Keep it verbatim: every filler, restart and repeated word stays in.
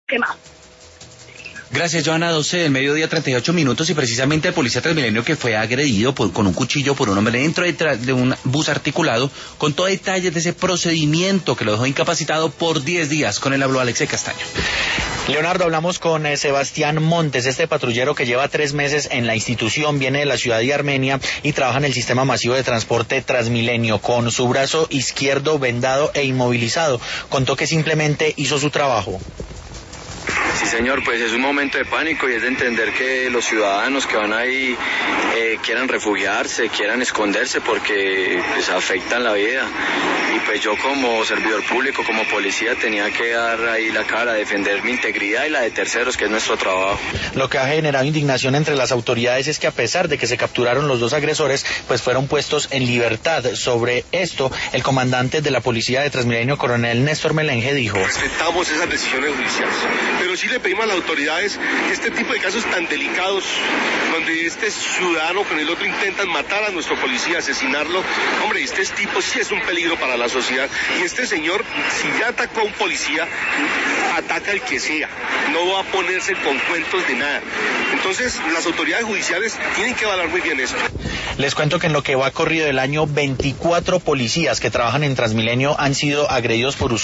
quemado. Gracias, Joana. doce del mediodía, treinta y ocho minutos, y precisamente el policía Transmilenio que fue agredido por, con un cuchillo por un hombre dentro de, de un bus articulado, contó detalles de ese procedimiento que lo dejó incapacitado por diez días. Con él habló Alexei Castaño. Leonardo, hablamos con eh, Sebastián Montes, este patrullero que lleva tres meses en la institución, viene de la ciudad de Armenia y trabaja en el sistema masivo de transporte Transmilenio, con su brazo izquierdo vendado e inmovilizado. Contó que simplemente hizo su trabajo. Sí, señor, pues es un momento de pánico y es de entender que los ciudadanos que van ahí eh, quieran refugiarse, quieran esconderse porque pues afectan la vida. Y pues yo como servidor público, como policía, tenía que dar ahí la cara, defender mi integridad y la de terceros, que es nuestro trabajo. Lo que ha generado indignación entre las autoridades es que a pesar de que se capturaron los dos agresores, pues fueron puestos en libertad. Sobre esto, el comandante de la policía de Transmilenio, coronel Néstor Melenge, dijo: respetamos esas decisiones judiciales, pero sí le pedimos a las autoridades que este tipo de casos tan delicados, donde este ciudadano con el otro intentan matar a nuestro policía, asesinarlo, hombre, este tipo sí es un peligro para la sociedad, y este señor, si ya atacó a un policía, ataca al que sea, no va a ponerse con cuentos de nada. Entonces, las autoridades judiciales tienen que evaluar muy bien esto. Les cuento que en lo que va corrido del año, veinticuatro policías que trabajan en Transmilenio han sido agredidos por usuarios